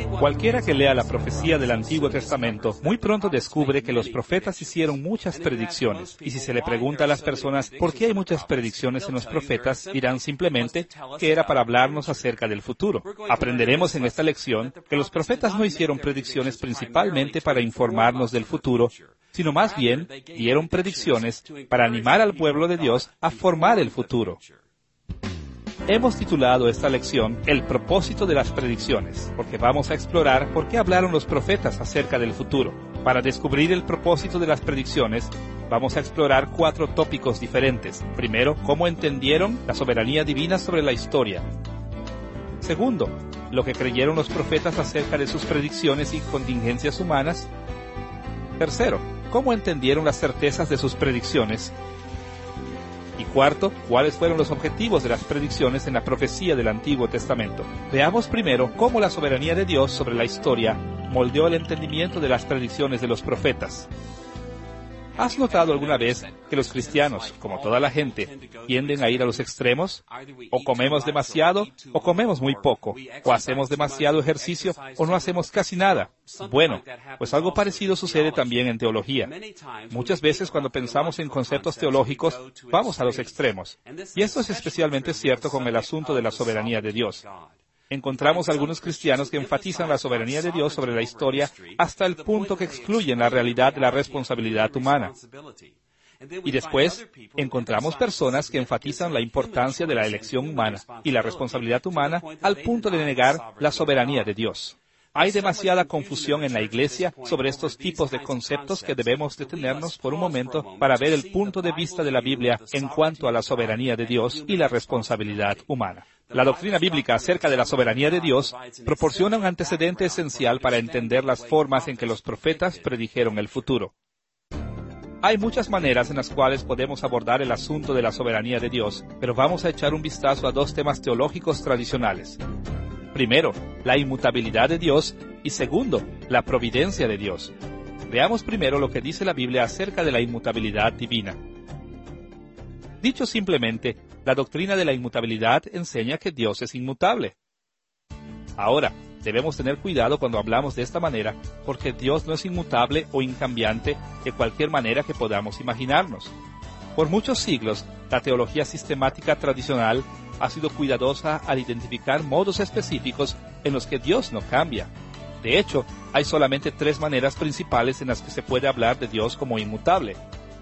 Cualquiera que lea la profecía del Antiguo Testamento muy pronto descubre que los profetas hicieron muchas predicciones. Y si se le pregunta a las personas por qué hay muchas predicciones en los profetas, dirán simplemente que era para hablarnos acerca del futuro. Aprenderemos en esta lección que los profetas no hicieron predicciones principalmente para informarnos del futuro, sino más bien dieron predicciones para animar al pueblo de Dios a formar el futuro. Hemos titulado esta lección El propósito de las predicciones, porque vamos a explorar por qué hablaron los profetas acerca del futuro. Para descubrir el propósito de las predicciones, vamos a explorar 4 tópicos diferentes. Primero, cómo entendieron la soberanía divina sobre la historia. Segundo, lo que creyeron los profetas acerca de sus predicciones y contingencias humanas. Tercero, cómo entendieron las certezas de sus predicciones. Y cuarto, ¿cuáles fueron los objetivos de las predicciones en la profecía del Antiguo Testamento? Veamos primero cómo la soberanía de Dios sobre la historia moldeó el entendimiento de las predicciones de los profetas. ¿Has notado alguna vez que los cristianos, como toda la gente, tienden a ir a los extremos? O comemos demasiado, o comemos muy poco, o hacemos demasiado ejercicio, o no hacemos casi nada. Bueno, pues algo parecido sucede también en teología. Muchas veces cuando pensamos en conceptos teológicos, vamos a los extremos. Y esto es especialmente cierto con el asunto de la soberanía de Dios. Encontramos algunos cristianos que enfatizan la soberanía de Dios sobre la historia hasta el punto que excluyen la realidad de la responsabilidad humana. Y después, encontramos personas que enfatizan la importancia de la elección humana y la responsabilidad humana al punto de negar la soberanía de Dios. Hay demasiada confusión en la Iglesia sobre estos tipos de conceptos que debemos detenernos por un momento para ver el punto de vista de la Biblia en cuanto a la soberanía de Dios y la responsabilidad humana. La doctrina bíblica acerca de la soberanía de Dios proporciona un antecedente esencial para entender las formas en que los profetas predijeron el futuro. Hay muchas maneras en las cuales podemos abordar el asunto de la soberanía de Dios, pero vamos a echar un vistazo a 2 temas teológicos tradicionales. Primero, la inmutabilidad de Dios, y segundo, la providencia de Dios. Veamos primero lo que dice la Biblia acerca de la inmutabilidad divina. Dicho simplemente, la doctrina de la inmutabilidad enseña que Dios es inmutable. Ahora, debemos tener cuidado cuando hablamos de esta manera, porque Dios no es inmutable o incambiante de cualquier manera que podamos imaginarnos. Por muchos siglos, la teología sistemática tradicional ha sido cuidadosa al identificar modos específicos en los que Dios no cambia. De hecho, hay solamente 3 maneras principales en las que se puede hablar de Dios como inmutable.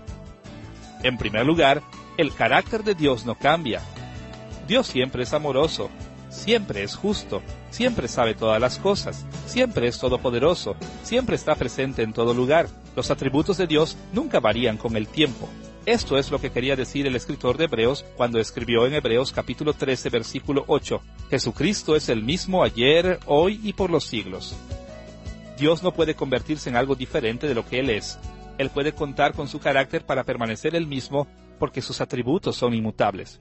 En primer lugar, el carácter de Dios no cambia. Dios siempre es amoroso, siempre es justo, siempre sabe todas las cosas, siempre es todopoderoso, siempre está presente en todo lugar. Los atributos de Dios nunca varían con el tiempo. Esto es lo que quería decir el escritor de Hebreos cuando escribió en Hebreos capítulo 13, versículo 8. Jesucristo es el mismo ayer, hoy y por los siglos. Dios no puede convertirse en algo diferente de lo que Él es. Él puede contar con su carácter para permanecer el mismo porque sus atributos son inmutables.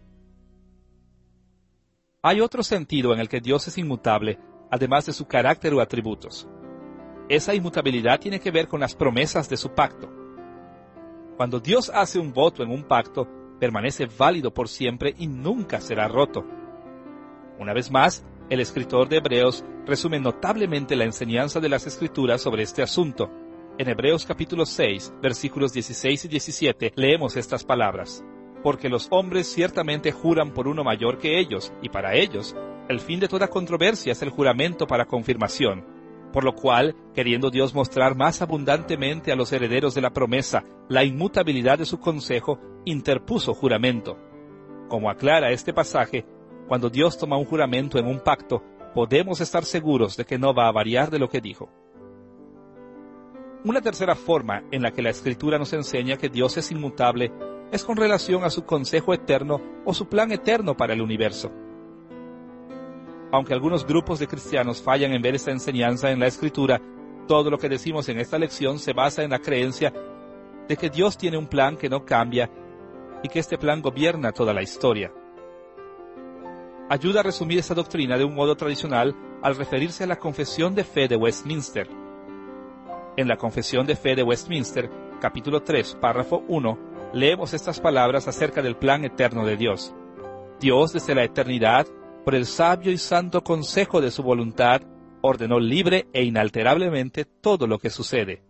Hay otro sentido en el que Dios es inmutable, además de su carácter o atributos. Esa inmutabilidad tiene que ver con las promesas de su pacto. Cuando Dios hace un voto en un pacto, permanece válido por siempre y nunca será roto. Una vez más, el escritor de Hebreos resume notablemente la enseñanza de las Escrituras sobre este asunto. En Hebreos capítulo 6, versículos 16 y 17, leemos estas palabras. Porque los hombres ciertamente juran por uno mayor que ellos, y para ellos, el fin de toda controversia es el juramento para confirmación. Por lo cual, queriendo Dios mostrar más abundantemente a los herederos de la promesa la inmutabilidad de su consejo, interpuso juramento. Como aclara este pasaje, cuando Dios toma un juramento en un pacto, podemos estar seguros de que no va a variar de lo que dijo. Una tercera forma en la que la Escritura nos enseña que Dios es inmutable es con relación a su consejo eterno o su plan eterno para el universo. Aunque algunos grupos de cristianos fallan en ver esta enseñanza en la Escritura, todo lo que decimos en esta lección se basa en la creencia de que Dios tiene un plan que no cambia y que este plan gobierna toda la historia. Ayuda a resumir esta doctrina de un modo tradicional al referirse a la Confesión de Fe de Westminster. En la Confesión de Fe de Westminster, capítulo 3, párrafo 1, leemos estas palabras acerca del plan eterno de Dios. Dios desde la eternidad, por el sabio y santo consejo de su voluntad, ordenó libre e inalterablemente todo lo que sucede.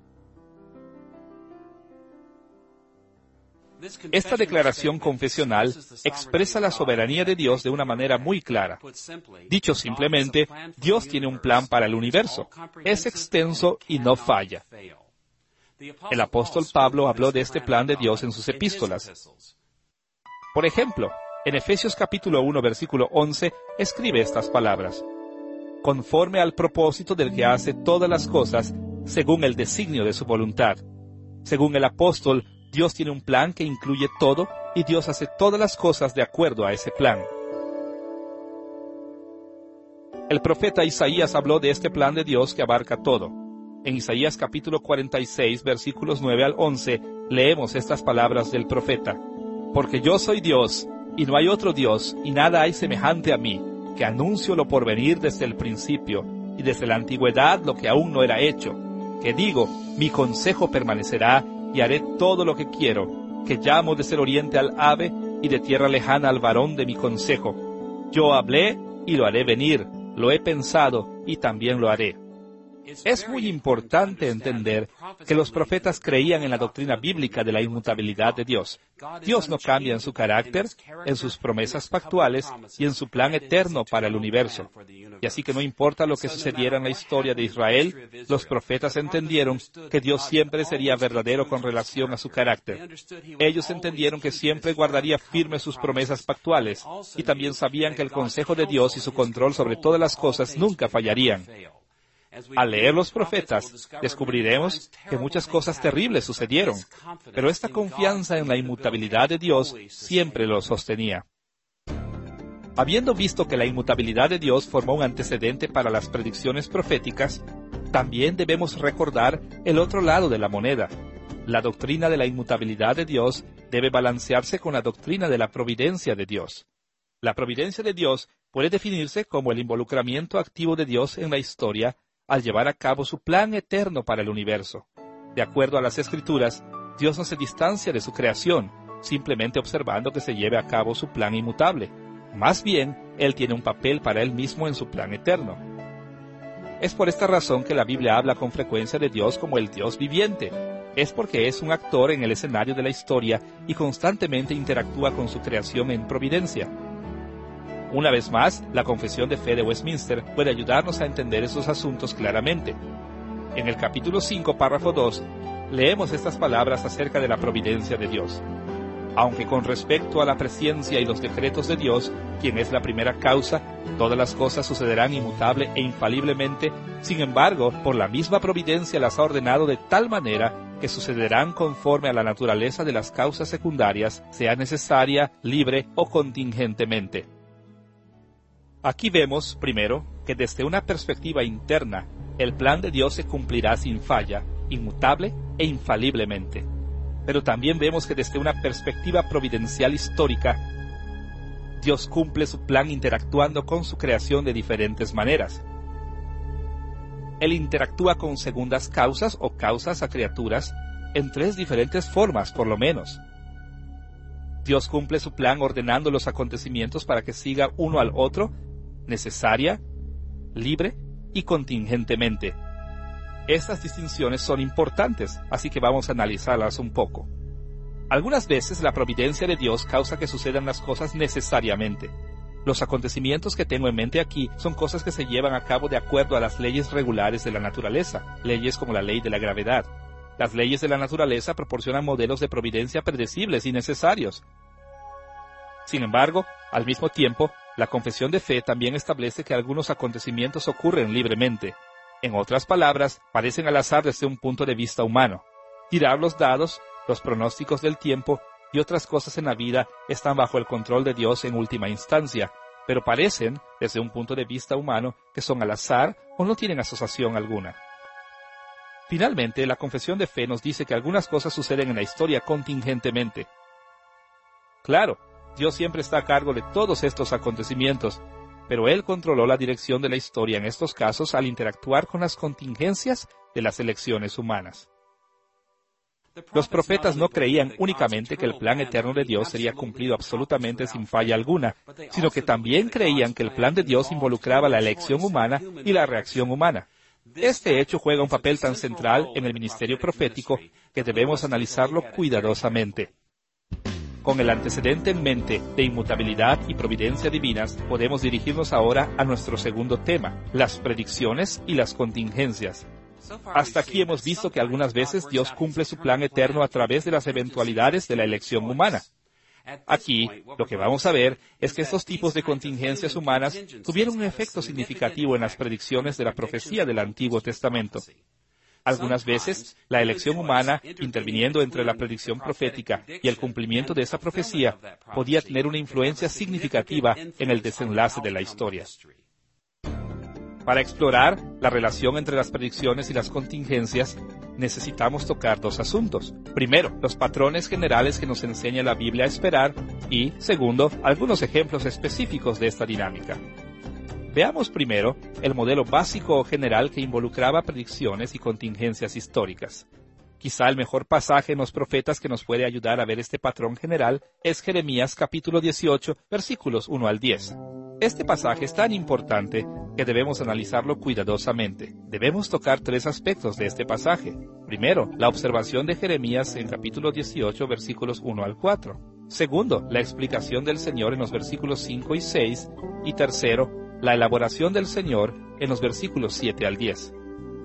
Esta declaración confesional expresa la soberanía de Dios de una manera muy clara. Dicho simplemente, Dios tiene un plan para el universo. Es extenso y no falla. El apóstol Pablo habló de este plan de Dios en sus epístolas. Por ejemplo, en Efesios capítulo 1, versículo 11, escribe estas palabras: conforme al propósito del que hace todas las cosas, según el designio de su voluntad. Según el apóstol, Dios tiene un plan que incluye todo, y Dios hace todas las cosas de acuerdo a ese plan. El profeta Isaías habló de este plan de Dios que abarca todo. En Isaías capítulo 46, versículos 9 al 11, leemos estas palabras del profeta: porque yo soy Dios, y no hay otro Dios, y nada hay semejante a mí, que anuncio lo por venir desde el principio, y desde la antigüedad lo que aún no era hecho, que digo, mi consejo permanecerá, y haré todo lo que quiero, que llamo desde el oriente al ave, y de tierra lejana al varón de mi consejo. Yo hablé, y lo haré venir, lo he pensado, y también lo haré. Es muy importante entender que los profetas creían en la doctrina bíblica de la inmutabilidad de Dios. Dios no cambia en su carácter, en sus promesas pactuales y en su plan eterno para el universo. Y así que no importa lo que sucediera en la historia de Israel, los profetas entendieron que Dios siempre sería verdadero con relación a su carácter. Ellos entendieron que siempre guardaría firmes sus promesas pactuales, y también sabían que el consejo de Dios y su control sobre todas las cosas nunca fallarían. Al leer los profetas, descubriremos que muchas cosas terribles sucedieron, pero esta confianza en la inmutabilidad de Dios siempre lo sostenía. Habiendo visto que la inmutabilidad de Dios formó un antecedente para las predicciones proféticas, también debemos recordar el otro lado de la moneda. La doctrina de la inmutabilidad de Dios debe balancearse con la doctrina de la providencia de Dios. La providencia de Dios puede definirse como el involucramiento activo de Dios en la historia al llevar a cabo su plan eterno para el universo. De acuerdo a las Escrituras, Dios no se distancia de su creación, simplemente observando que se lleve a cabo su plan inmutable. Más bien, Él tiene un papel para Él mismo en su plan eterno. Es por esta razón que la Biblia habla con frecuencia de Dios como el Dios viviente. Es porque es un actor en el escenario de la historia y constantemente interactúa con su creación en providencia. Una vez más, la Confesión de Fe de Westminster puede ayudarnos a entender esos asuntos claramente. En el capítulo 5, párrafo 2, leemos estas palabras acerca de la providencia de Dios. Aunque con respecto a la presciencia y los decretos de Dios, quien es la primera causa, todas las cosas sucederán inmutable e infaliblemente, sin embargo, por la misma providencia las ha ordenado de tal manera que sucederán conforme a la naturaleza de las causas secundarias, sea necesaria, libre o contingentemente. Aquí vemos, primero, que desde una perspectiva interna, el plan de Dios se cumplirá sin falla, inmutable e infaliblemente. Pero también vemos que desde una perspectiva providencial histórica, Dios cumple su plan interactuando con su creación de diferentes maneras. Él interactúa con segundas causas o causas a criaturas en 3 diferentes formas, por lo menos. Dios cumple su plan ordenando los acontecimientos para que siga uno al otro, necesaria, libre y contingentemente. Estas distinciones son importantes, así que vamos a analizarlas un poco. Algunas veces la providencia de Dios causa que sucedan las cosas necesariamente. Los acontecimientos que tengo en mente aquí son cosas que se llevan a cabo de acuerdo a las leyes regulares de la naturaleza, leyes como la ley de la gravedad. Las leyes de la naturaleza proporcionan modelos de providencia predecibles y necesarios. Sin embargo, al mismo tiempo, la confesión de fe también establece que algunos acontecimientos ocurren libremente. En otras palabras, parecen al azar desde un punto de vista humano. Tirar los dados, los pronósticos del tiempo y otras cosas en la vida están bajo el control de Dios en última instancia, pero parecen, desde un punto de vista humano, que son al azar o no tienen asociación alguna. Finalmente, la confesión de fe nos dice que algunas cosas suceden en la historia contingentemente. Claro, Dios siempre está a cargo de todos estos acontecimientos, pero Él controló la dirección de la historia en estos casos al interactuar con las contingencias de las elecciones humanas. Los profetas no creían únicamente que el plan eterno de Dios sería cumplido absolutamente sin falla alguna, sino que también creían que el plan de Dios involucraba la elección humana y la reacción humana. Este hecho juega un papel tan central en el ministerio profético que debemos analizarlo cuidadosamente. Con el antecedente en mente de inmutabilidad y providencia divinas, podemos dirigirnos ahora a nuestro segundo tema, las predicciones y las contingencias. Hasta aquí hemos visto que algunas veces Dios cumple su plan eterno a través de las eventualidades de la elección humana. Aquí, lo que vamos a ver es que estos tipos de contingencias humanas tuvieron un efecto significativo en las predicciones de la profecía del Antiguo Testamento. Algunas veces, la elección humana, interviniendo entre la predicción profética y el cumplimiento de esa profecía, podía tener una influencia significativa en el desenlace de la historia. Para explorar la relación entre las predicciones y las contingencias, necesitamos tocar dos asuntos. Primero, los patrones generales que nos enseña la Biblia a esperar y, segundo, algunos ejemplos específicos de esta dinámica. Veamos primero el modelo básico o general que involucraba predicciones y contingencias históricas. Quizá el mejor pasaje en los profetas que nos puede ayudar a ver este patrón general es Jeremías capítulo 18, versículos 1 al 10. Este pasaje es tan importante que debemos analizarlo cuidadosamente. Debemos tocar tres aspectos de este pasaje. Primero, la observación de Jeremías en capítulo 18, versículos 1 al 4. Segundo, la explicación del Señor en los versículos 5 y 6. Y tercero, la elaboración del Señor en los versículos 7 al 10.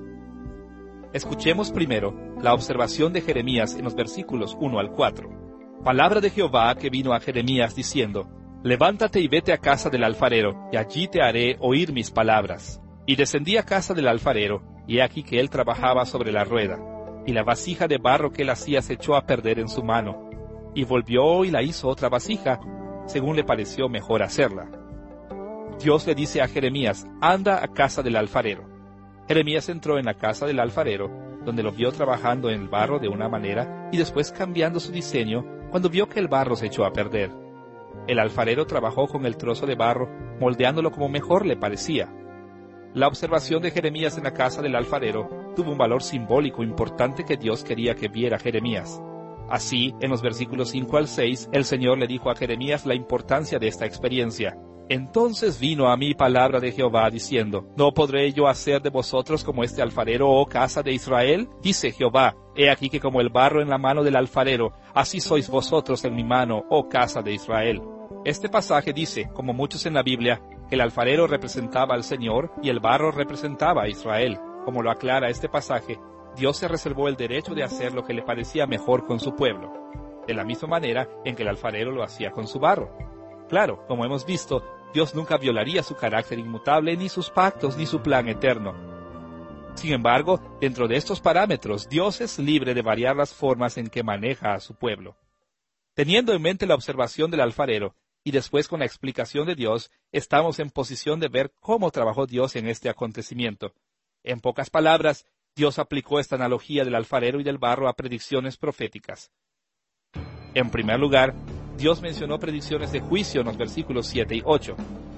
Escuchemos primero la observación de Jeremías en los versículos 1 al 4. Palabra de Jehová que vino a Jeremías diciendo: Levántate y vete a casa del alfarero, y allí te haré oír mis palabras. Y descendí a casa del alfarero, y he aquí que él trabajaba sobre la rueda, y la vasija de barro que él hacía se echó a perder en su mano. Y volvió y la hizo otra vasija, según le pareció mejor hacerla. Dios le dice a Jeremías: anda a casa del alfarero. Jeremías entró en la casa del alfarero, donde lo vio trabajando en el barro de una manera y después cambiando su diseño cuando vio que el barro se echó a perder. El alfarero trabajó con el trozo de barro, moldeándolo como mejor le parecía. La observación de Jeremías en la casa del alfarero tuvo un valor simbólico importante que Dios quería que viera Jeremías. Así, en los versículos 5 al 6, el Señor le dijo a Jeremías la importancia de esta experiencia. Entonces vino a mí palabra de Jehová diciendo: ¿No podré yo hacer de vosotros como este alfarero, oh casa de Israel? Dice Jehová: He aquí que como el barro en la mano del alfarero, así sois vosotros en mi mano, oh casa de Israel. Este pasaje dice, como muchos en la Biblia, que el alfarero representaba al Señor y el barro representaba a Israel. Como lo aclara este pasaje, Dios se reservó el derecho de hacer lo que le parecía mejor con su pueblo, de la misma manera en que el alfarero lo hacía con su barro. Claro, como hemos visto, Dios nunca violaría su carácter inmutable, ni sus pactos, ni su plan eterno. Sin embargo, dentro de estos parámetros, Dios es libre de variar las formas en que maneja a su pueblo. Teniendo en mente la observación del alfarero, y después con la explicación de Dios, estamos en posición de ver cómo trabajó Dios en este acontecimiento. En pocas palabras, Dios aplicó esta analogía del alfarero y del barro a predicciones proféticas. En primer lugar, Dios mencionó predicciones de juicio en los versículos 7 y 8.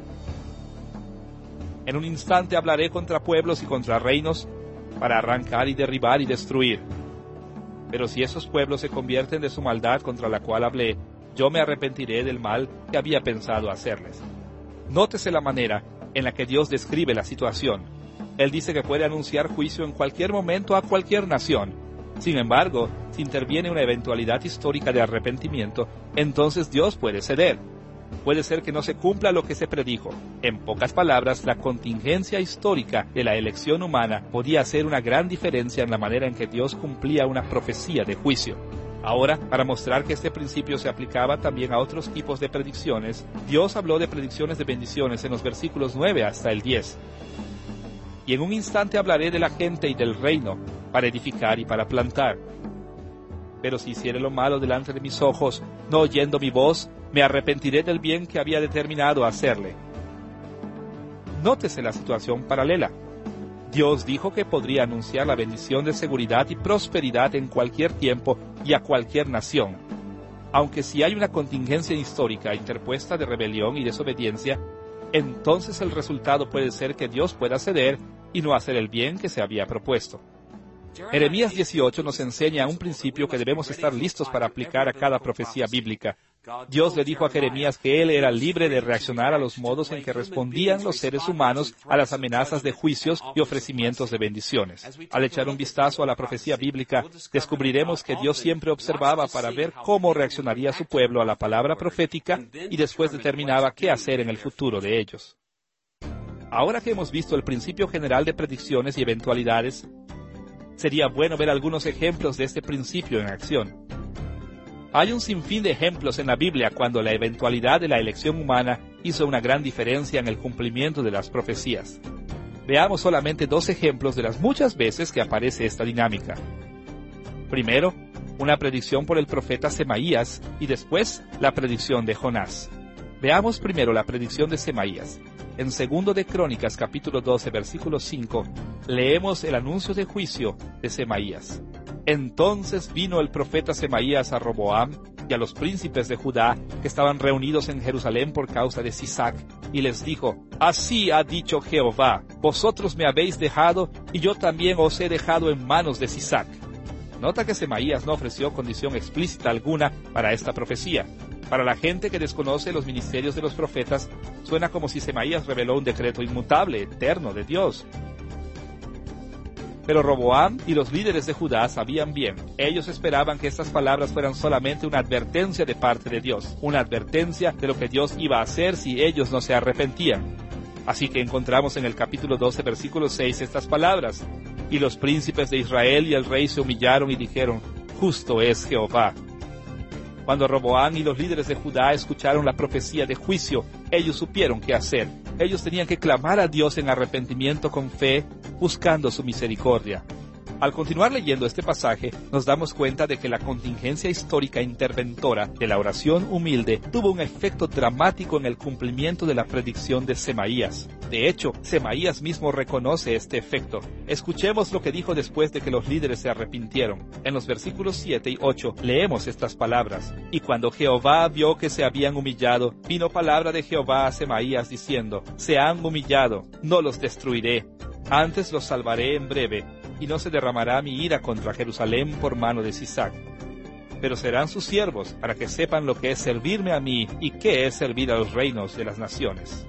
En un instante hablaré contra pueblos y contra reinos, para arrancar y derribar y destruir. Pero si esos pueblos se convierten de su maldad contra la cual hablé, yo me arrepentiré del mal que había pensado hacerles. Nótese la manera en la que Dios describe la situación. Él dice que puede anunciar juicio en cualquier momento a cualquier nación. Sin embargo, si interviene una eventualidad histórica de arrepentimiento, entonces Dios puede ceder. Puede ser que no se cumpla lo que se predijo. En pocas palabras, la contingencia histórica de la elección humana podía hacer una gran diferencia en la manera en que Dios cumplía una profecía de juicio. Ahora, para mostrar que este principio se aplicaba también a otros tipos de predicciones, Dios habló de predicciones de bendiciones en los versículos 9 hasta el 10. Y en un instante hablaré de la gente y del reino, para edificar y para plantar. Pero si hiciere lo malo delante de mis ojos, no oyendo mi voz, me arrepentiré del bien que había determinado hacerle. Nótese la situación paralela. Dios dijo que podría anunciar la bendición de seguridad y prosperidad en cualquier tiempo y a cualquier nación. Aunque si hay una contingencia histórica interpuesta de rebelión y desobediencia, entonces el resultado puede ser que Dios pueda ceder y no hacer el bien que se había propuesto. Jeremías 18 nos enseña un principio que debemos estar listos para aplicar a cada profecía bíblica. Dios le dijo a Jeremías que él era libre de reaccionar a los modos en que respondían los seres humanos a las amenazas de juicios y ofrecimientos de bendiciones. Al echar un vistazo a la profecía bíblica, descubriremos que Dios siempre observaba para ver cómo reaccionaría su pueblo a la palabra profética y después determinaba qué hacer en el futuro de ellos. Ahora que hemos visto el principio general de predicciones y eventualidades, sería bueno ver algunos ejemplos de este principio en acción. Hay un sinfín de ejemplos en la Biblia cuando la eventualidad de la elección humana hizo una gran diferencia en el cumplimiento de las profecías. Veamos solamente 2 ejemplos de las muchas veces que aparece esta dinámica. Primero, una predicción por el profeta Semaías y después la predicción de Jonás. Veamos primero la predicción de Semaías. En 2 de Crónicas, capítulo 12, versículo 5, leemos el anuncio de juicio de Semaías. Entonces vino el profeta Semaías a Roboam y a los príncipes de Judá que estaban reunidos en Jerusalén por causa de Sisac, y les dijo: Así ha dicho Jehová, vosotros me habéis dejado, y yo también os he dejado en manos de Sisac. Nota que Semaías no ofreció condición explícita alguna para esta profecía. Para la gente que desconoce los ministerios de los profetas, suena como si Semaías reveló un decreto inmutable, eterno de Dios. Pero Roboam y los líderes de Judá sabían bien. Ellos esperaban que estas palabras fueran solamente una advertencia de parte de Dios, una advertencia de lo que Dios iba a hacer si ellos no se arrepentían. Así que encontramos en el capítulo 12, versículo 6 estas palabras: Y los príncipes de Israel y el rey se humillaron y dijeron: Justo es Jehová. Cuando Roboam y los líderes de Judá escucharon la profecía de juicio, ellos supieron qué hacer. Ellos tenían que clamar a Dios en arrepentimiento con fe, buscando su misericordia. Al continuar leyendo este pasaje, nos damos cuenta de que la contingencia histórica interventora de la oración humilde tuvo un efecto dramático en el cumplimiento de la predicción de Semaías. De hecho, Semaías mismo reconoce este efecto. Escuchemos lo que dijo después de que los líderes se arrepintieron. En los versículos 7 y 8 leemos estas palabras: Y cuando Jehová vio que se habían humillado, vino palabra de Jehová a Semaías diciendo: Se han humillado, no los destruiré, antes los salvaré en breve, y no se derramará mi ira contra Jerusalén por mano de Sisac. Pero serán sus siervos, para que sepan lo que es servirme a mí y qué es servir a los reinos de las naciones.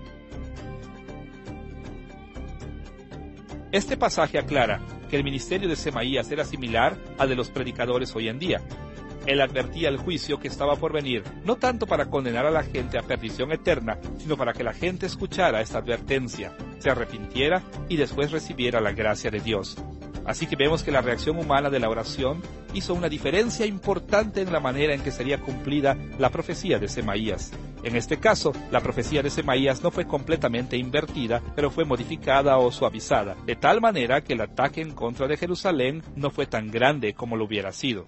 Este pasaje aclara que el ministerio de Semaías era similar al de los predicadores hoy en día. Él advertía el juicio que estaba por venir, no tanto para condenar a la gente a perdición eterna, sino para que la gente escuchara esta advertencia, se arrepintiera y después recibiera la gracia de Dios. Así que vemos que la reacción humana de la oración hizo una diferencia importante en la manera en que sería cumplida la profecía de Semaías. En este caso, la profecía de Semaías no fue completamente invertida, pero fue modificada o suavizada, de tal manera que el ataque en contra de Jerusalén no fue tan grande como lo hubiera sido.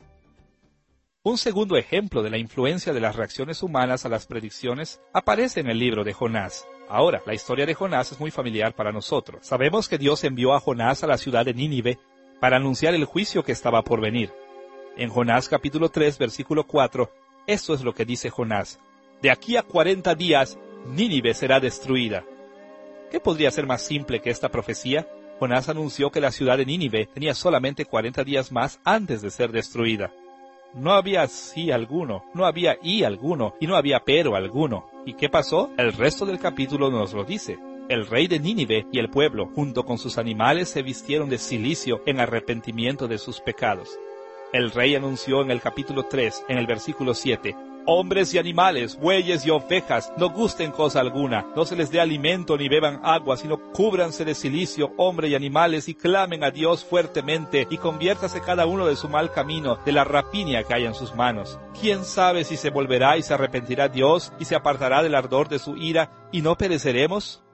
Un segundo ejemplo de la influencia de las reacciones humanas a las predicciones aparece en el libro de Jonás. Ahora, la historia de Jonás es muy familiar para nosotros. Sabemos que Dios envió a Jonás a la ciudad de Nínive para anunciar el juicio que estaba por venir. En Jonás capítulo 3, versículo 4, esto es lo que dice Jonás: De aquí a 40 días, Nínive será destruida. ¿Qué podría ser más simple que esta profecía? Jonás anunció que la ciudad de Nínive tenía solamente 40 días más antes de ser destruida. No había sí alguno, no había y alguno, y no había pero alguno. ¿Y qué pasó? El resto del capítulo nos lo dice. El rey de Nínive y el pueblo, junto con sus animales, se vistieron de cilicio en arrepentimiento de sus pecados. El rey anunció en el capítulo 3, en el versículo 7, Hombres y animales, bueyes y ovejas, no gusten cosa alguna, no se les dé alimento ni beban agua, sino cúbranse de cilicio, hombre y animales, y clamen a Dios fuertemente, y conviértase cada uno de su mal camino, de la rapiña que hay en sus manos. ¿Quién sabe si se volverá y se arrepentirá Dios, y se apartará del ardor de su ira, y no pereceremos?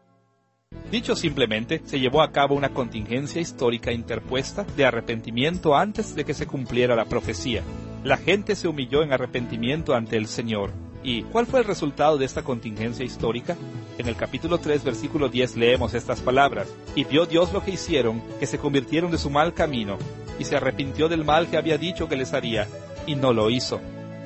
Dicho simplemente, se llevó a cabo una contingencia histórica interpuesta de arrepentimiento antes de que se cumpliera la profecía. La gente se humilló en arrepentimiento ante el Señor. ¿Y cuál fue el resultado de esta contingencia histórica? En el capítulo 3, versículo 10 leemos estas palabras: Y vio Dios lo que hicieron, que se convirtieron de su mal camino, y se arrepintió del mal que había dicho que les haría, y no lo hizo.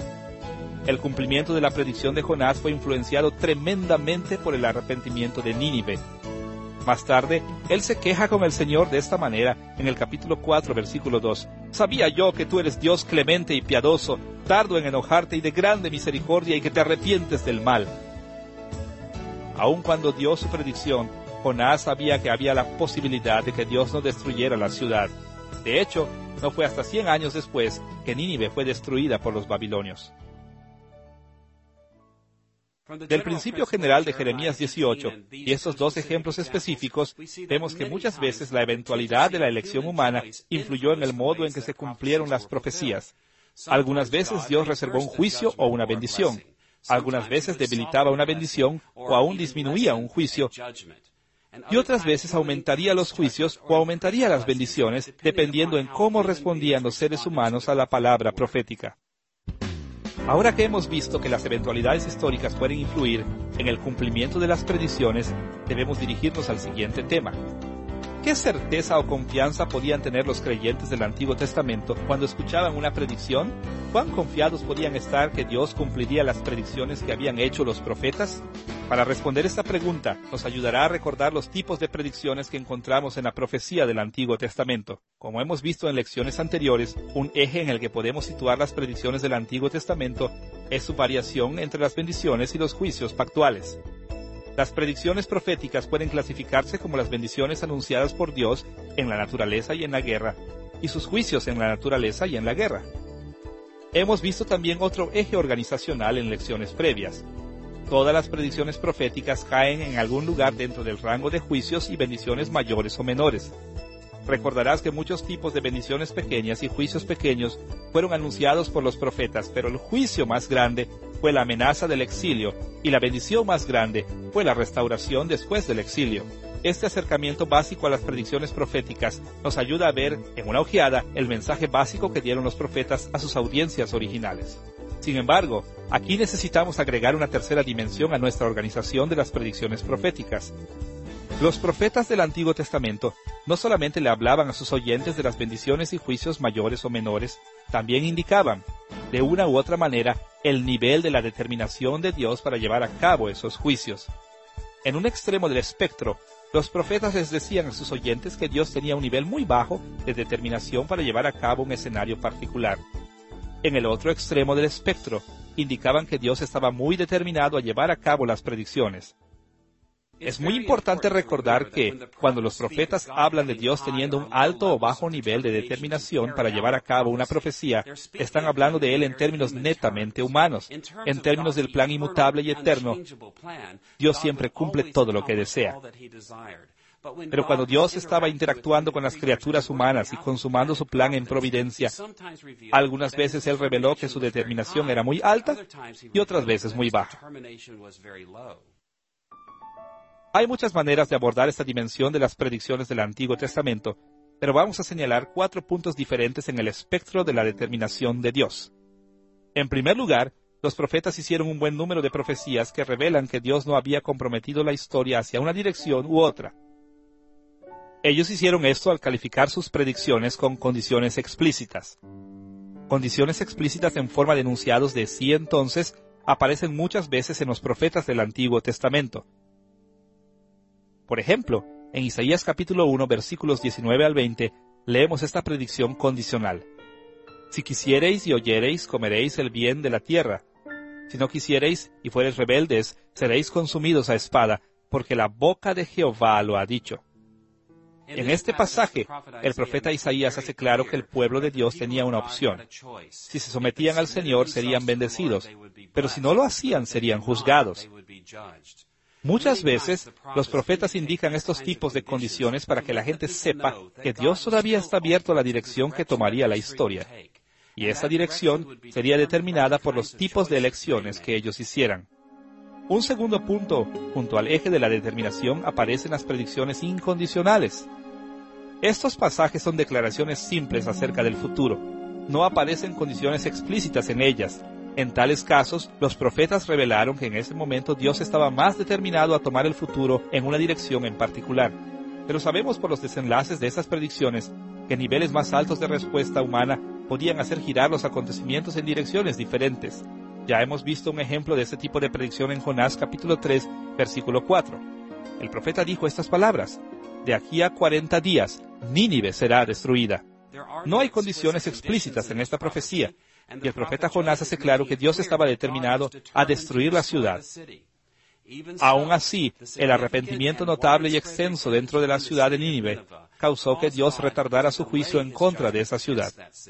El cumplimiento de la predicción de Jonás fue influenciado tremendamente por el arrepentimiento de Nínive. Más tarde, él se queja con el Señor de esta manera en el capítulo 4, versículo 2. Sabía yo que tú eres Dios clemente y piadoso, tardo en enojarte y de grande misericordia y que te arrepientes del mal. Aun cuando dio su predicción, Jonás sabía que había la posibilidad de que Dios no destruyera la ciudad. De hecho, no fue hasta 100 años después que Nínive fue destruida por los babilonios. Del principio general de Jeremías 18 y estos dos ejemplos específicos, vemos que muchas veces la eventualidad de la elección humana influyó en el modo en que se cumplieron las profecías. Algunas veces Dios reservó un juicio o una bendición. Algunas veces debilitaba una bendición o aún disminuía un juicio. Y otras veces aumentaría los juicios o aumentaría las bendiciones, dependiendo en cómo respondían los seres humanos a la palabra profética. Ahora que hemos visto que las eventualidades históricas pueden influir en el cumplimiento de las predicciones, debemos dirigirnos al siguiente tema. ¿Qué certeza o confianza podían tener los creyentes del Antiguo Testamento cuando escuchaban una predicción? ¿Cuán confiados podían estar que Dios cumpliría las predicciones que habían hecho los profetas? Para responder esta pregunta, nos ayudará a recordar los tipos de predicciones que encontramos en la profecía del Antiguo Testamento. Como hemos visto en lecciones anteriores, un eje en el que podemos situar las predicciones del Antiguo Testamento es su variación entre las bendiciones y los juicios pactuales. Las predicciones proféticas pueden clasificarse como las bendiciones anunciadas por Dios en la naturaleza y en la guerra, y sus juicios en la naturaleza y en la guerra. Hemos visto también otro eje organizacional en lecciones previas. Todas las predicciones proféticas caen en algún lugar dentro del rango de juicios y bendiciones mayores o menores. Recordarás que muchos tipos de bendiciones pequeñas y juicios pequeños fueron anunciados por los profetas, pero el juicio más grande fue la amenaza del exilio, y la bendición más grande fue la restauración después del exilio. Este acercamiento básico a las predicciones proféticas nos ayuda a ver, en una ojeada, el mensaje básico que dieron los profetas a sus audiencias originales. Sin embargo, aquí necesitamos agregar una tercera dimensión a nuestra organización de las predicciones proféticas. Los profetas del Antiguo Testamento no solamente le hablaban a sus oyentes de las bendiciones y juicios mayores o menores, también indicaban, de una u otra manera, el nivel de la determinación de Dios para llevar a cabo esos juicios. En un extremo del espectro, los profetas les decían a sus oyentes que Dios tenía un nivel muy bajo de determinación para llevar a cabo un escenario particular. En el otro extremo del espectro, indicaban que Dios estaba muy determinado a llevar a cabo las predicciones. Es muy importante recordar que, cuando los profetas hablan de Dios teniendo un alto o bajo nivel de determinación para llevar a cabo una profecía, están hablando de Él en términos netamente humanos, en términos del plan inmutable y eterno. Dios siempre cumple todo lo que desea. Pero cuando Dios estaba interactuando con las criaturas humanas y consumando su plan en providencia, algunas veces Él reveló que su determinación era muy alta y otras veces muy baja. Hay muchas maneras de abordar esta dimensión de las predicciones del Antiguo Testamento, pero vamos a señalar 4 puntos diferentes en el espectro de la determinación de Dios. En primer lugar, los profetas hicieron un buen número de profecías que revelan que Dios no había comprometido la historia hacia una dirección u otra. Ellos hicieron esto al calificar sus predicciones con condiciones explícitas. Condiciones explícitas en forma de enunciados de sí entonces aparecen muchas veces en los profetas del Antiguo Testamento. Por ejemplo, en Isaías capítulo 1, versículos 19 al 20, leemos esta predicción condicional. Si quisiereis y oyereis, comeréis el bien de la tierra. Si no quisiereis y fuereis rebeldes, seréis consumidos a espada, porque la boca de Jehová lo ha dicho. En este pasaje, el profeta Isaías hace claro que el pueblo de Dios tenía una opción. Si se sometían al Señor, serían bendecidos, pero si no lo hacían, serían juzgados. Muchas veces, los profetas indican estos tipos de condiciones para que la gente sepa que Dios todavía está abierto a la dirección que tomaría la historia. Y esa dirección sería determinada por los tipos de elecciones que ellos hicieran. Un segundo punto, junto al eje de la determinación, aparecen las predicciones incondicionales. Estos pasajes son declaraciones simples acerca del futuro. No aparecen condiciones explícitas en ellas. En tales casos, los profetas revelaron que en ese momento Dios estaba más determinado a tomar el futuro en una dirección en particular. Pero sabemos por los desenlaces de esas predicciones que niveles más altos de respuesta humana podían hacer girar los acontecimientos en direcciones diferentes. Ya hemos visto un ejemplo de este tipo de predicción en Jonás capítulo 3, versículo 4. El profeta dijo estas palabras: de aquí a 40 días, Nínive será destruida. No hay condiciones explícitas en esta profecía, y el profeta Jonás hace claro que Dios estaba determinado a destruir la ciudad. Aún así, el arrepentimiento notable y extenso dentro de la ciudad de Nínive causó que Dios retardara su juicio en contra de esa ciudad.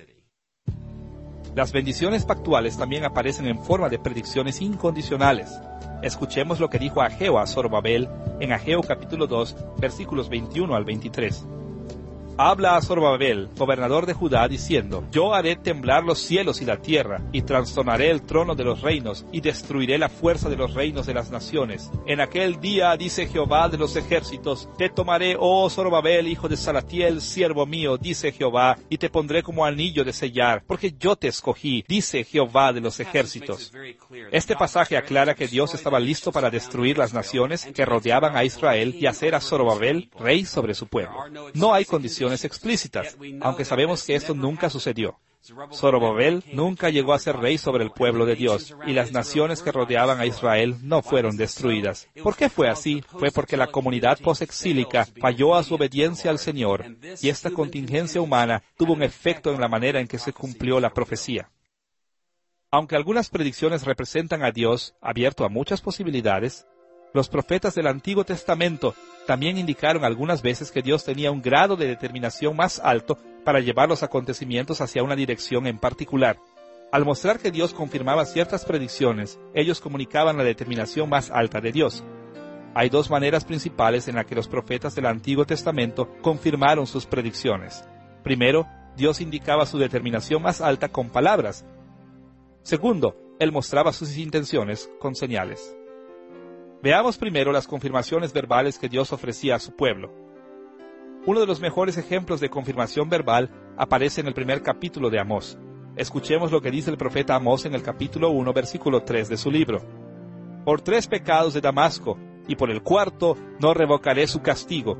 Las bendiciones pactuales también aparecen en forma de predicciones incondicionales. Escuchemos lo que dijo Ageo a Zorobabel en Ageo capítulo 2, versículos 21 al 23. Habla a Zorobabel, gobernador de Judá, diciendo: Yo haré temblar los cielos y la tierra, y trastornaré el trono de los reinos, y destruiré la fuerza de los reinos de las naciones. En aquel día, dice Jehová de los ejércitos, te tomaré, oh Zorobabel, hijo de Salatiel, siervo mío, dice Jehová, y te pondré como anillo de sellar, porque yo te escogí, dice Jehová de los ejércitos. Este pasaje aclara que Dios estaba listo para destruir las naciones que rodeaban a Israel y hacer a Zorobabel rey sobre su pueblo. No hay condiciones explícitas, aunque sabemos que esto nunca sucedió. Zorobabel nunca llegó a ser rey sobre el pueblo de Dios, y las naciones que rodeaban a Israel no fueron destruidas. ¿Por qué fue así? Fue porque la comunidad posexílica falló a su obediencia al Señor, y esta contingencia humana tuvo un efecto en la manera en que se cumplió la profecía. Aunque algunas predicciones representan a Dios abierto a muchas posibilidades, los profetas del Antiguo Testamento también indicaron algunas veces que Dios tenía un grado de determinación más alto para llevar los acontecimientos hacia una dirección en particular. Al mostrar que Dios confirmaba ciertas predicciones, ellos comunicaban la determinación más alta de Dios. Hay dos maneras principales en las que los profetas del Antiguo Testamento confirmaron sus predicciones. Primero, Dios indicaba su determinación más alta con palabras. Segundo, Él mostraba sus intenciones con señales. Veamos primero las confirmaciones verbales que Dios ofrecía a su pueblo. Uno de los mejores ejemplos de confirmación verbal aparece en el primer capítulo de Amós. Escuchemos lo que dice el profeta Amós en el capítulo 1, versículo 3 de su libro. Por 3 pecados de Damasco, y por el 4, no revocaré su castigo.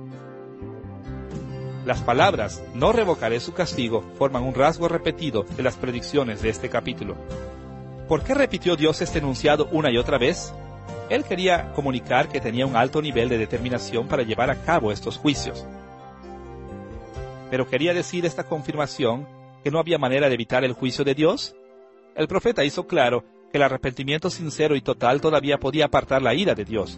Las palabras, no revocaré su castigo, forman un rasgo repetido de las predicciones de este capítulo. ¿Por qué repitió Dios este enunciado una y otra vez? Él quería comunicar que tenía un alto nivel de determinación para llevar a cabo estos juicios. ¿Pero quería decir esta confirmación que no había manera de evitar el juicio de Dios? El profeta hizo claro que el arrepentimiento sincero y total todavía podía apartar la ira de Dios.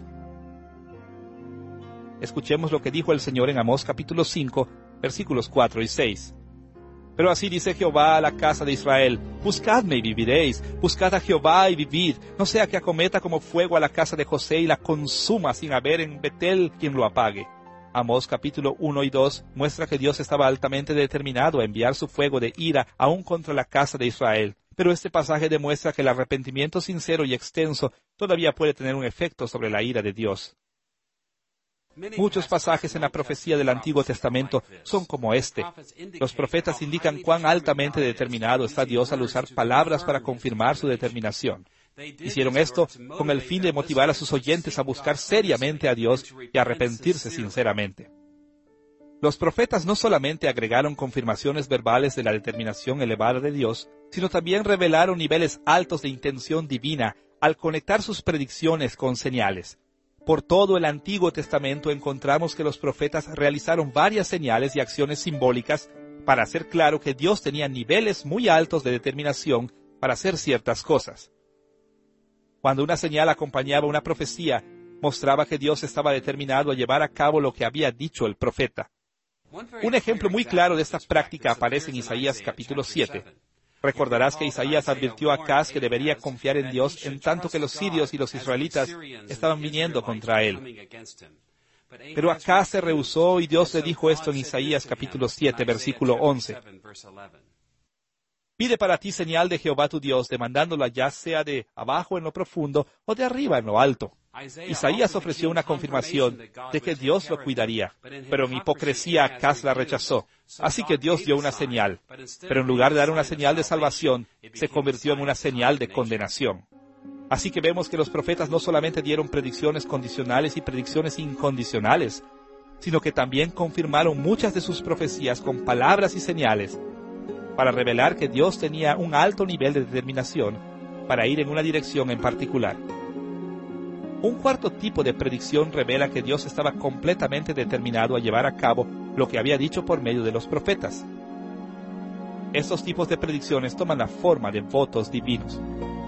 Escuchemos lo que dijo el Señor en Amós capítulo 5, versículos 4 y 6. Pero así dice Jehová a la casa de Israel: buscadme y viviréis, buscad a Jehová y vivid, no sea que acometa como fuego a la casa de José y la consuma sin haber en Betel quien lo apague. Amós capítulo 1 y 2 muestra que Dios estaba altamente determinado a enviar su fuego de ira aún contra la casa de Israel. Pero este pasaje demuestra que el arrepentimiento sincero y extenso todavía puede tener un efecto sobre la ira de Dios. Muchos pasajes en la profecía del Antiguo Testamento son como este. Los profetas indican cuán altamente determinado está Dios al usar palabras para confirmar su determinación. Hicieron esto con el fin de motivar a sus oyentes a buscar seriamente a Dios y a arrepentirse sinceramente. Los profetas no solamente agregaron confirmaciones verbales de la determinación elevada de Dios, sino también revelaron niveles altos de intención divina al conectar sus predicciones con señales. Por todo el Antiguo Testamento encontramos que los profetas realizaron varias señales y acciones simbólicas para hacer claro que Dios tenía niveles muy altos de determinación para hacer ciertas cosas. Cuando una señal acompañaba una profecía, mostraba que Dios estaba determinado a llevar a cabo lo que había dicho el profeta. Un ejemplo muy claro de esta práctica aparece en Isaías capítulo 7. Recordarás que Isaías advirtió a Acaz que debería confiar en Dios en tanto que los sirios y los israelitas estaban viniendo contra él. Pero Acaz se rehusó y Dios le dijo esto en Isaías capítulo 7, versículo 11. Pide para ti señal de Jehová tu Dios, demandándola ya sea de abajo en lo profundo o de arriba en lo alto. Isaías ofreció una confirmación de que Dios lo cuidaría, pero en hipocresía Acaz la rechazó. Así que Dios dio una señal, pero en lugar de dar una señal de salvación, se convirtió en una señal de condenación. Así que vemos que los profetas no solamente dieron predicciones condicionales y predicciones incondicionales, sino que también confirmaron muchas de sus profecías con palabras y señales, para revelar que Dios tenía un alto nivel de determinación para ir en una dirección en particular. Un cuarto tipo de predicción revela que Dios estaba completamente determinado a llevar a cabo lo que había dicho por medio de los profetas. Estos tipos de predicciones toman la forma de votos divinos.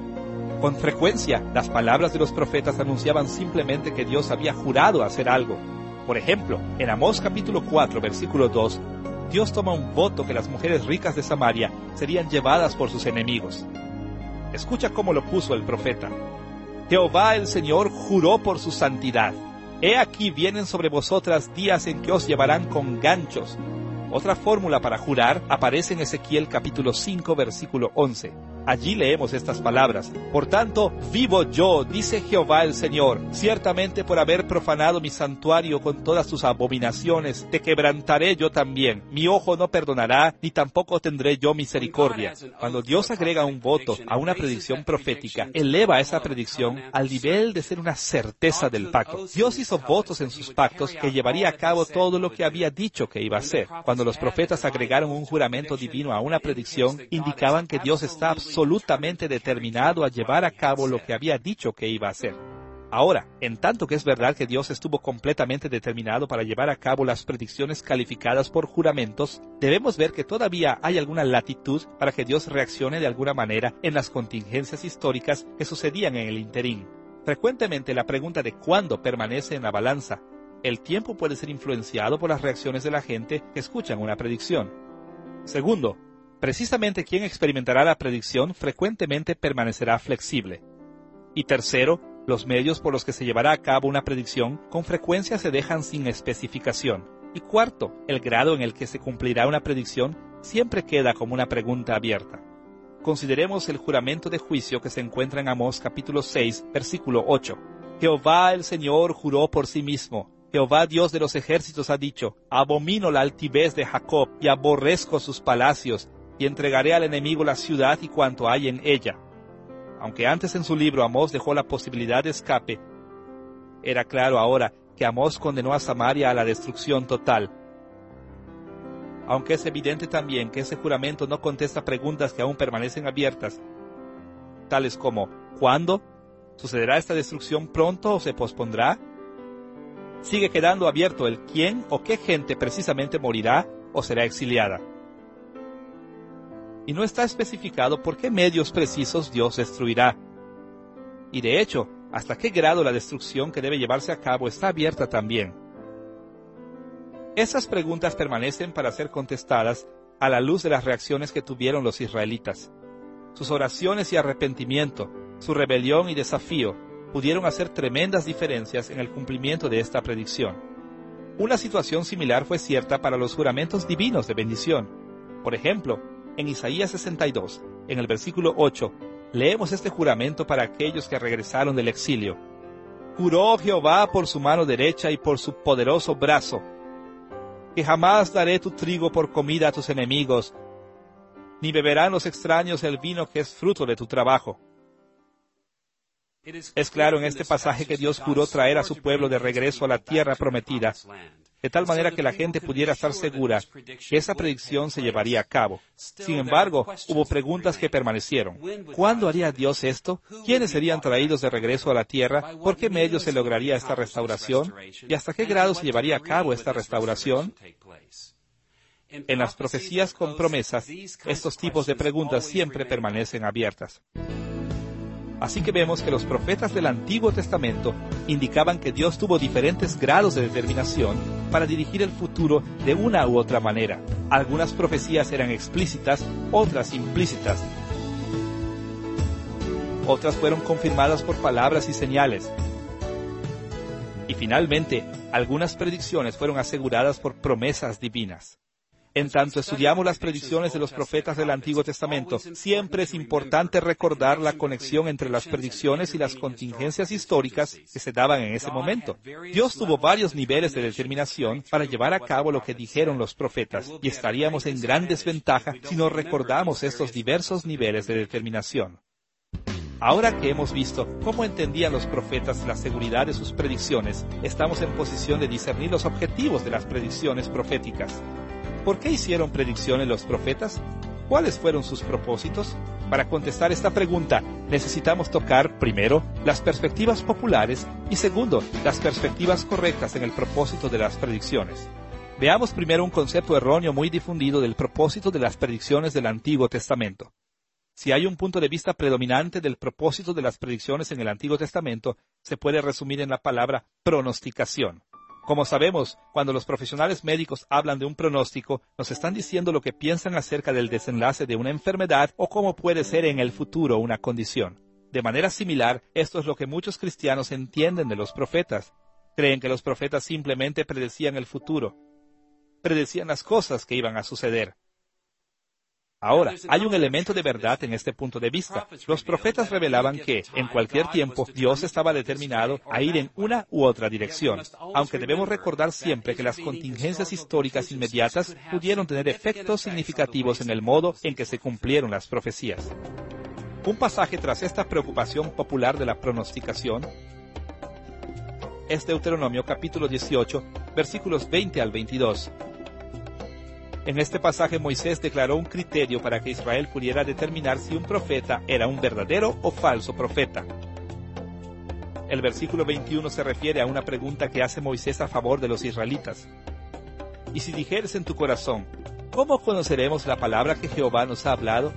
Con frecuencia, las palabras de los profetas anunciaban simplemente que Dios había jurado hacer algo. Por ejemplo, en Amós capítulo 4, versículo 2, Dios toma un voto que las mujeres ricas de Samaria serían llevadas por sus enemigos. Escucha cómo lo puso el profeta. Jehová el Señor juró por su santidad. He aquí vienen sobre vosotras días en que os llevarán con ganchos. Otra fórmula para jurar aparece en Ezequiel capítulo 5, versículo 11. Allí leemos estas palabras. Por tanto, vivo yo, dice Jehová el Señor, ciertamente por haber profanado mi santuario con todas sus abominaciones, te quebrantaré yo también. Mi ojo no perdonará, ni tampoco tendré yo misericordia. Cuando Dios agrega un voto a una predicción profética, eleva esa predicción al nivel de ser una certeza del pacto. Dios hizo votos en sus pactos que llevaría a cabo todo lo que había dicho que iba a hacer. Cuando los profetas agregaron un juramento divino a una predicción, indicaban que Dios está absolutamente determinado a llevar a cabo lo que había dicho que iba a hacer. Ahora, en tanto que es verdad que Dios estuvo completamente determinado para llevar a cabo las predicciones calificadas por juramentos, debemos ver que todavía hay alguna latitud para que Dios reaccione de alguna manera en las contingencias históricas que sucedían en el interín. Frecuentemente la pregunta de cuándo permanece en la balanza. El tiempo puede ser influenciado por las reacciones de la gente que escuchan una predicción. Segundo, precisamente quien experimentará la predicción frecuentemente permanecerá flexible. Y tercero, los medios por los que se llevará a cabo una predicción con frecuencia se dejan sin especificación. Y cuarto, el grado en el que se cumplirá una predicción siempre queda como una pregunta abierta. Consideremos el juramento de juicio que se encuentra en Amós capítulo 6, versículo 8. Jehová el Señor juró por sí mismo. Jehová Dios de los ejércitos ha dicho, abomino la altivez de Jacob y aborrezco sus palacios, y entregaré al enemigo la ciudad y cuanto hay en ella. Aunque antes en su libro Amós dejó la posibilidad de escape, era claro ahora que Amós condenó a Samaria a la destrucción total. Aunque es evidente también que ese juramento no contesta preguntas que aún permanecen abiertas, tales como ¿cuándo? ¿Sucederá esta destrucción pronto o se pospondrá? Sigue quedando abierto el quién o qué gente precisamente morirá o será exiliada. Y no está especificado por qué medios precisos Dios destruirá. Y de hecho, hasta qué grado la destrucción que debe llevarse a cabo está abierta también. Esas preguntas permanecen para ser contestadas a la luz de las reacciones que tuvieron los israelitas. Sus oraciones y arrepentimiento, su rebelión y desafío, pudieron hacer tremendas diferencias en el cumplimiento de esta predicción. Una situación similar fue cierta para los juramentos divinos de bendición. Por ejemplo, en Isaías 62, en el versículo 8, leemos este juramento para aquellos que regresaron del exilio. Juró Jehová por su mano derecha y por su poderoso brazo, que jamás daré tu trigo por comida a tus enemigos, ni beberán los extraños el vino que es fruto de tu trabajo. Es claro en este pasaje que Dios juró traer a su pueblo de regreso a la tierra prometida, de tal manera que la gente pudiera estar segura que esa predicción se llevaría a cabo. Sin embargo, hubo preguntas que permanecieron. ¿Cuándo haría Dios esto? ¿Quiénes serían traídos de regreso a la tierra? ¿Por qué medio se lograría esta restauración? ¿Y hasta qué grado se llevaría a cabo esta restauración? En las profecías con promesas, estos tipos de preguntas siempre permanecen abiertas. Así que vemos que los profetas del Antiguo Testamento indicaban que Dios tuvo diferentes grados de determinación para dirigir el futuro de una u otra manera. Algunas profecías eran explícitas, otras implícitas. Otras fueron confirmadas por palabras y señales. Y finalmente, algunas predicciones fueron aseguradas por promesas divinas. En tanto estudiamos las predicciones de los profetas del Antiguo Testamento, siempre es importante recordar la conexión entre las predicciones y las contingencias históricas que se daban en ese momento. Dios tuvo varios niveles de determinación para llevar a cabo lo que dijeron los profetas, y estaríamos en gran desventaja si no recordamos estos diversos niveles de determinación. Ahora que hemos visto cómo entendían los profetas la seguridad de sus predicciones, estamos en posición de discernir los objetivos de las predicciones proféticas. ¿Por qué hicieron predicciones los profetas? ¿Cuáles fueron sus propósitos? Para contestar esta pregunta, necesitamos tocar, primero, las perspectivas populares y segundo, las perspectivas correctas en el propósito de las predicciones. Veamos primero un concepto erróneo muy difundido del propósito de las predicciones del Antiguo Testamento. Si hay un punto de vista predominante del propósito de las predicciones en el Antiguo Testamento, se puede resumir en la palabra pronosticación. Como sabemos, cuando los profesionales médicos hablan de un pronóstico, nos están diciendo lo que piensan acerca del desenlace de una enfermedad o cómo puede ser en el futuro una condición. De manera similar, esto es lo que muchos cristianos entienden de los profetas. Creen que los profetas simplemente predecían el futuro, predecían las cosas que iban a suceder. Ahora, hay un elemento de verdad en este punto de vista. Los profetas revelaban que, en cualquier tiempo, Dios estaba determinado a ir en una u otra dirección, aunque debemos recordar siempre que las contingencias históricas inmediatas pudieron tener efectos significativos en el modo en que se cumplieron las profecías. Un pasaje tras esta preocupación popular de la pronosticación es Deuteronomio capítulo 18, versículos 20 al 22. En este pasaje Moisés declaró un criterio para que Israel pudiera determinar si un profeta era un verdadero o falso profeta. El versículo 21 se refiere a una pregunta que hace Moisés a favor de los israelitas. Y si dijeres en tu corazón, ¿cómo conoceremos la palabra que Jehová nos ha hablado?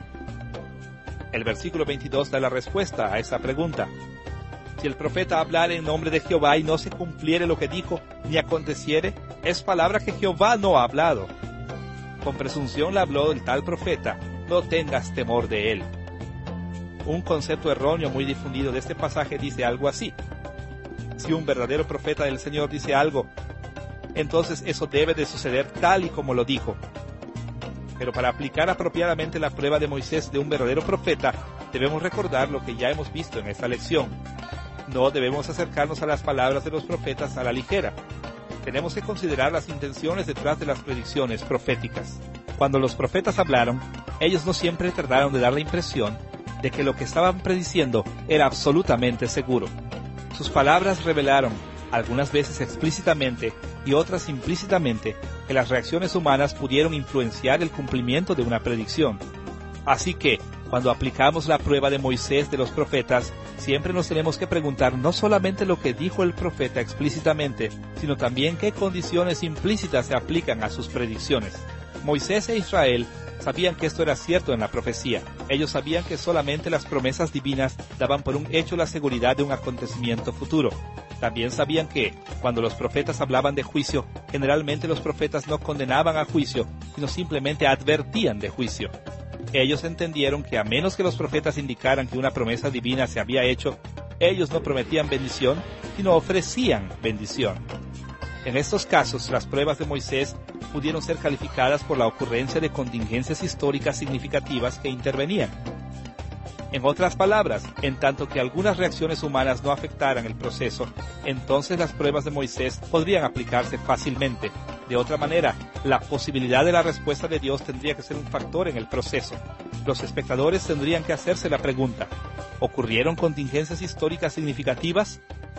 El versículo 22 da la respuesta a esa pregunta. Si el profeta hablara en nombre de Jehová y no se cumpliere lo que dijo, ni aconteciere, es palabra que Jehová no ha hablado. Con presunción le habló el tal profeta, no tengas temor de él. Un concepto erróneo muy difundido de este pasaje dice algo así. Si un verdadero profeta del Señor dice algo, entonces eso debe de suceder tal y como lo dijo. Pero para aplicar apropiadamente la prueba de Moisés de un verdadero profeta, debemos recordar lo que ya hemos visto en esta lección. No debemos acercarnos a las palabras de los profetas a la ligera. Tenemos que considerar las intenciones detrás de las predicciones proféticas. Cuando los profetas hablaron, ellos no siempre trataron de dar la impresión de que lo que estaban prediciendo era absolutamente seguro. Sus palabras revelaron, algunas veces explícitamente y otras implícitamente, que las reacciones humanas pudieron influenciar el cumplimiento de una predicción. Así que, cuando aplicamos la prueba de Moisés de los profetas, siempre nos tenemos que preguntar no solamente lo que dijo el profeta explícitamente, sino también qué condiciones implícitas se aplican a sus predicciones. Moisés e Israel sabían que esto era cierto en la profecía. Ellos sabían que solamente las promesas divinas daban por un hecho la seguridad de un acontecimiento futuro. También sabían que, cuando los profetas hablaban de juicio, generalmente los profetas no condenaban a juicio, sino simplemente advertían de juicio. Ellos entendieron que a menos que los profetas indicaran que una promesa divina se había hecho, ellos no prometían bendición, sino ofrecían bendición. En estos casos, las pruebas de Moisés pudieron ser calificadas por la ocurrencia de contingencias históricas significativas que intervenían. En otras palabras, en tanto que algunas reacciones humanas no afectaran el proceso, entonces las pruebas de Moisés podrían aplicarse fácilmente. De otra manera, la posibilidad de la respuesta de Dios tendría que ser un factor en el proceso. Los espectadores tendrían que hacerse la pregunta, ¿ocurrieron contingencias históricas significativas?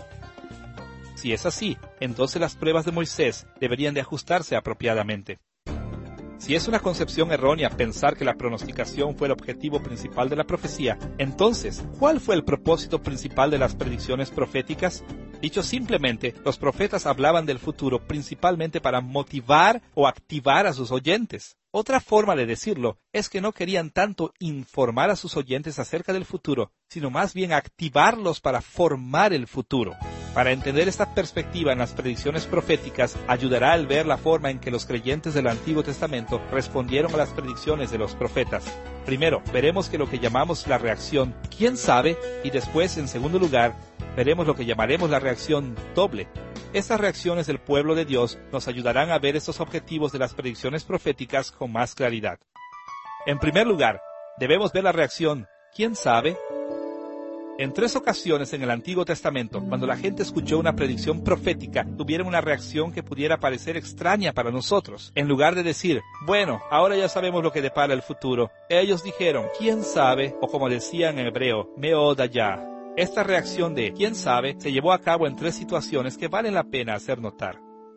Si es así, entonces las pruebas de Moisés deberían de ajustarse apropiadamente. Si es una concepción errónea pensar que la pronosticación fue el objetivo principal de la profecía, entonces, ¿cuál fue el propósito principal de las predicciones proféticas? Dicho simplemente, los profetas hablaban del futuro principalmente para motivar o activar a sus oyentes. Otra forma de decirlo es que no querían tanto informar a sus oyentes acerca del futuro, sino más bien activarlos para formar el futuro. Para entender esta perspectiva en las predicciones proféticas, ayudará el ver la forma en que los creyentes del Antiguo Testamento respondieron a las predicciones de los profetas. Primero, veremos que lo que llamamos la reacción ¿quién sabe? Y después, en segundo lugar, veremos lo que llamaremos la reacción doble. Estas reacciones del pueblo de Dios nos ayudarán a ver estos objetivos de las predicciones proféticas con más claridad. En primer lugar, debemos ver la reacción ¿quién sabe? En 3 ocasiones en el Antiguo Testamento, cuando la gente escuchó una predicción profética, tuvieron una reacción que pudiera parecer extraña para nosotros. En lugar de decir, bueno, ahora ya sabemos lo que depara el futuro, ellos dijeron, ¿quién sabe? O como decían en hebreo, meodaya. Esta reacción de ¿quién sabe? Se llevó a cabo en 3 situaciones que valen la pena hacer notar.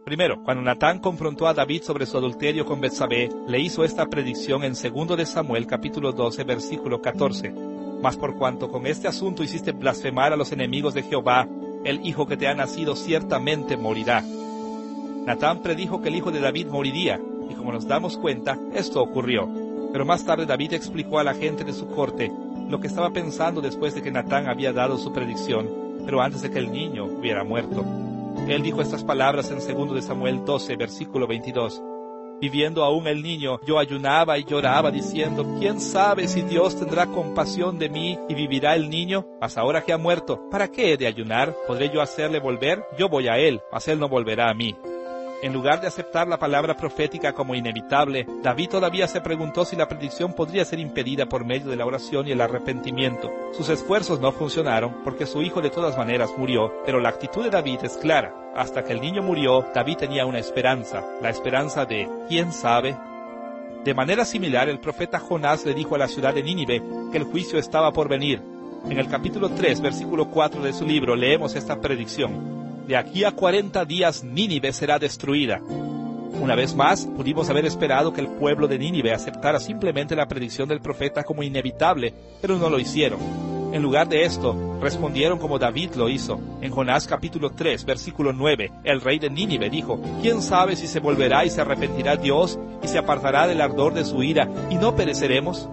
Primero, cuando Natán confrontó a David sobre su adulterio con Betsabé, le hizo esta predicción en 2 de Samuel, capítulo 12, versículo 14. Mas por cuanto con este asunto hiciste blasfemar a los enemigos de Jehová, el hijo que te ha nacido ciertamente morirá. Natán predijo que el hijo de David moriría, y como nos damos cuenta, esto ocurrió. Pero más tarde David explicó a la gente de su corte lo que estaba pensando después de que Natán había dado su predicción, pero antes de que el niño hubiera muerto. Él dijo estas palabras en 2 de Samuel 12, versículo 22. Viviendo aún el niño, yo ayunaba y lloraba diciendo, ¿quién sabe si Dios tendrá compasión de mí y vivirá el niño? Mas ahora que ha muerto, ¿para qué he de ayunar? ¿Podré yo hacerle volver? Yo voy a él, mas él no volverá a mí. En lugar de aceptar la palabra profética como inevitable, David todavía se preguntó si la predicción podría ser impedida por medio de la oración y el arrepentimiento. Sus esfuerzos no funcionaron porque su hijo de todas maneras murió, pero la actitud de David es clara. Hasta que el niño murió, David tenía una esperanza, la esperanza de ¿quién sabe? De manera similar, el profeta Jonás le dijo a la ciudad de Nínive que el juicio estaba por venir. En el capítulo 3, versículo 4 de su libro, leemos esta predicción. De aquí a 40 días Nínive será destruida. Una vez más, pudimos haber esperado que el pueblo de Nínive aceptara simplemente la predicción del profeta como inevitable, pero no lo hicieron. En lugar de esto, respondieron como David lo hizo. En Jonás capítulo 3, versículo 9, el rey de Nínive dijo, ¿quién sabe si se volverá y se arrepentirá Dios y se apartará del ardor de su ira y no pereceremos?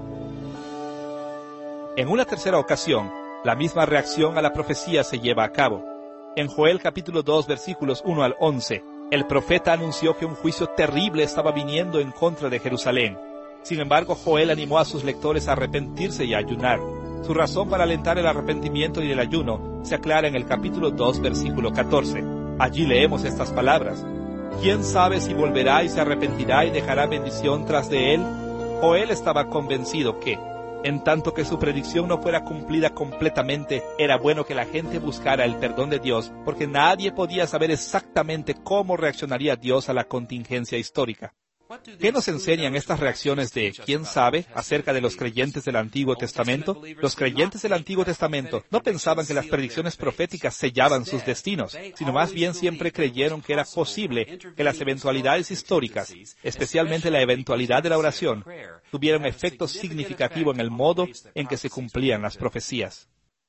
En una tercera ocasión, la misma reacción a la profecía se lleva a cabo. En Joel capítulo 2, versículos 1 al 11, el profeta anunció que un juicio terrible estaba viniendo en contra de Jerusalén. Sin embargo, Joel animó a sus lectores a arrepentirse y a ayunar. Su razón para alentar el arrepentimiento y el ayuno se aclara en el capítulo 2, versículo 14. Allí leemos estas palabras. ¿Quién sabe si volverá y se arrepentirá y dejará bendición tras de él? Joel estaba convencido que, en tanto que su predicción no fuera cumplida completamente, era bueno que la gente buscara el perdón de Dios, porque nadie podía saber exactamente cómo reaccionaría Dios a la contingencia histórica. ¿Qué nos enseñan estas reacciones de quién sabe acerca de los creyentes del Antiguo Testamento? Los creyentes del Antiguo Testamento no pensaban que las predicciones proféticas sellaban sus destinos, sino más bien siempre creyeron que era posible que las eventualidades históricas, especialmente la eventualidad de la oración, tuvieran efecto significativo en el modo en que se cumplían las profecías.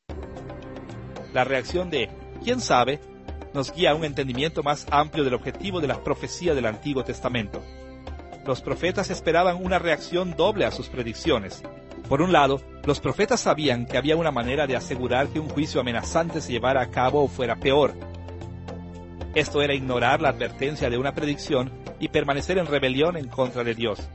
La reacción de quién sabe nos guía a un entendimiento más amplio del objetivo de la profecía del Antiguo Testamento. Los profetas esperaban una reacción doble a sus predicciones. Por un lado, los profetas sabían que había una manera de asegurar que un juicio amenazante se llevara a cabo o fuera peor. Esto era ignorar la advertencia de una predicción y permanecer en rebelión en contra de Dios.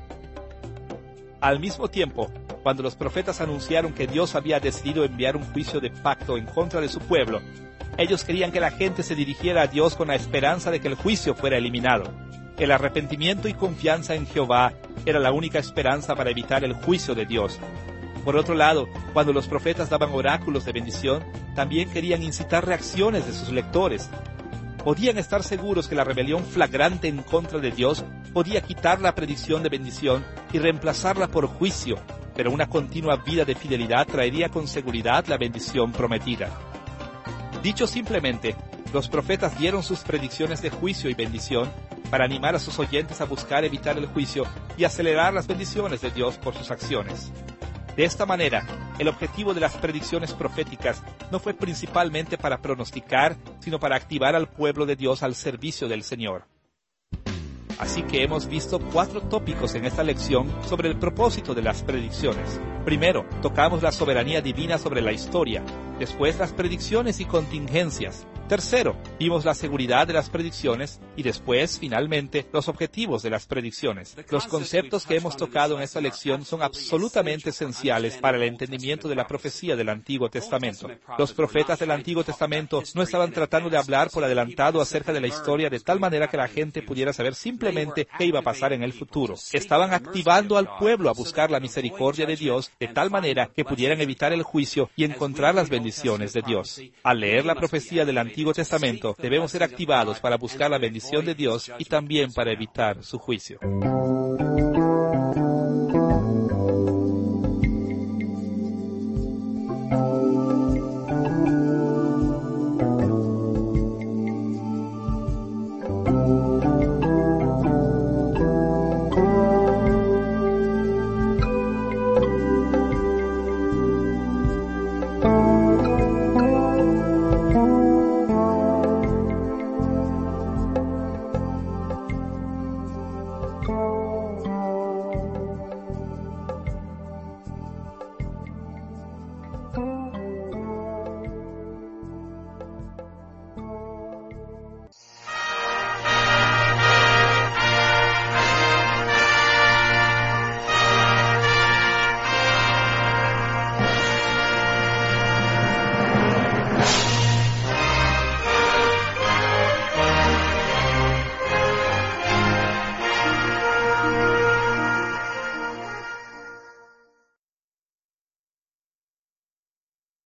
Al mismo tiempo, cuando los profetas anunciaron que Dios había decidido enviar un juicio de pacto en contra de su pueblo, ellos querían que la gente se dirigiera a Dios con la esperanza de que el juicio fuera eliminado. El arrepentimiento y confianza en Jehová era la única esperanza para evitar el juicio de Dios. Por otro lado, cuando los profetas daban oráculos de bendición, también querían incitar reacciones de sus lectores. Podían estar seguros que la rebelión flagrante en contra de Dios podía quitar la predicción de bendición y reemplazarla por juicio, pero una continua vida de fidelidad traería con seguridad la bendición prometida. Dicho simplemente, los profetas dieron sus predicciones de juicio y bendición para animar a sus oyentes a buscar evitar el juicio y acelerar las bendiciones de Dios por sus acciones. De esta manera, el objetivo de las predicciones proféticas no fue principalmente para pronosticar, sino para activar al pueblo de Dios al servicio del Señor. Así que hemos visto 4 tópicos en esta lección sobre el propósito de las predicciones. Primero, tocamos la soberanía divina sobre la historia. Después, las predicciones y contingencias. Tercero, vimos la seguridad de las predicciones y después, finalmente, los objetivos de las predicciones. Los conceptos que hemos tocado en esta lección son absolutamente esenciales para el entendimiento de la profecía del Antiguo Testamento. Los profetas del Antiguo Testamento no estaban tratando de hablar por adelantado acerca de la historia de tal manera que la gente pudiera saber simplemente qué iba a pasar en el futuro. Estaban activando al pueblo a buscar la misericordia de Dios de tal manera que pudieran evitar el juicio y encontrar las bendiciones de Dios. Al leer la profecía del Antiguo Testamento, debemos ser activados para buscar la bendición de Dios y también para evitar su juicio.